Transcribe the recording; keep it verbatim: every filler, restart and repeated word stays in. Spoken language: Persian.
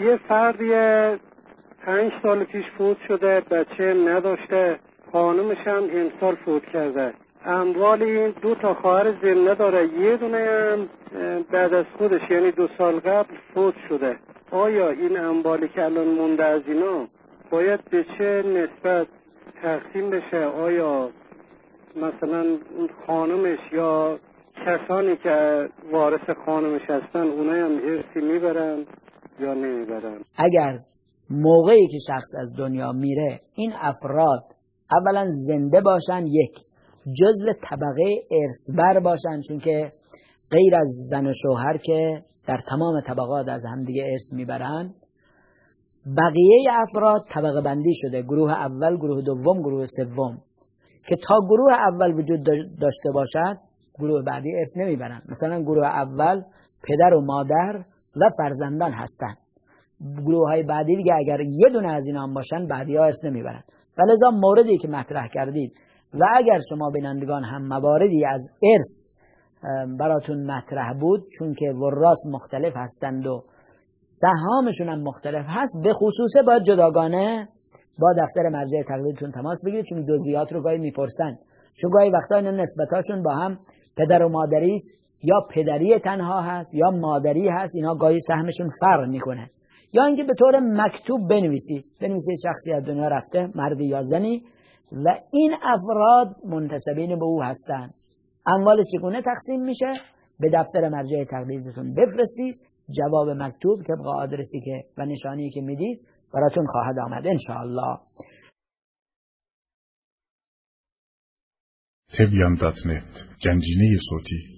یه فردی پنج سال پیش فوت شده، بچه نداشته، خانمش هم امسال فوت کرده. اموال این دو تا خواهر زنده داره، یه دونه هم بعد از خودش یعنی دو سال قبل فوت شده. آیا این اموالی که الان مونده از اینا باید به چه نسبت تقسیم بشه؟ آیا مثلا خانمش یا کسانی که وارث خانمش هستن اونای هم ارثی میبرن یا نمیبرن؟ اگر موقعی که شخص از دنیا میره این افراد اولا زنده باشن، یک جزو طبقه ارثبر باشن، چون که غیر از زن و شوهر که در تمام طبقات از همدیگه ارث میبرن، بقیه افراد طبقه بندی شده: گروه اول، گروه دوم، گروه سوم، که تا گروه اول وجود داشته باشد گروه بعدی ارث نمیبرن. مثلا گروه اول پدر و مادر و فرزندان هستن، گروه های بعدی دیگه اگر یه دونه از اینا هم باشن بعدی ها ارث نمیبرن. ولذا موردی که مطرح کردید و اگر شما بینندگان هم مواردی از ارث براتون مطرح بود، چون که وراث مختلف هستند و سهامشون هم مختلف هست، به خصوصه باید جداگانه با دفتر مرجع تقلیدتون تماس بگیرید، چون جزئیات رو گاهی میپرسن، چون گاهی وقتا اینا نسبتاشون با هم پدر و مادری یا پدری تنها هست یا مادری هست، اینا گاهی سهمشون فرق میکنه. یا اینکه به طور مکتوب بنویسید بنویسید شخصی از دنیا رفته، مردی یا زنی، و این افراد منتسبین به او هستن، اموال چگونه تقسیم میشه به دفتر مرجع تقلیدتون بفرستید، جواب مکتوب طبق آدرسی که و نشانی که میدید براتون خواهد آمد ان شاء الله. تبیان دات نت، گنجینه صوتی.